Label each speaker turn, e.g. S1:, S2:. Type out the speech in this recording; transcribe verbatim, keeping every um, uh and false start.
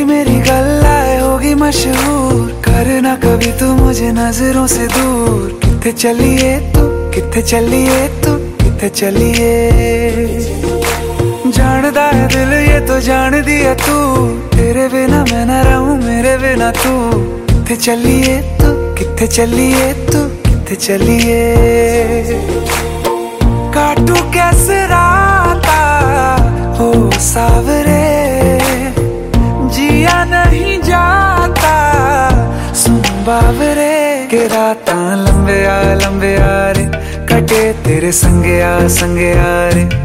S1: मेरी गल्लाए होगी मशहूर, करना कभी तू मुझे नजरों से दूर। किथे चलिए तू, किथे चलिए तू, किथे चलिए। जानदा है दिल ये तो जान दिया तू, तेरे बिना मैं न रहूं मेरे बिना तू। किथे चलिए तू, किथे चलिए तू, किथे चलिए। काटू कैसे राता हो सावरे, जिया नहीं जाता सुन बावरे। के राता लंबे आ लंबे आ रे, कटे तेरे संगे आ संगे आ रे।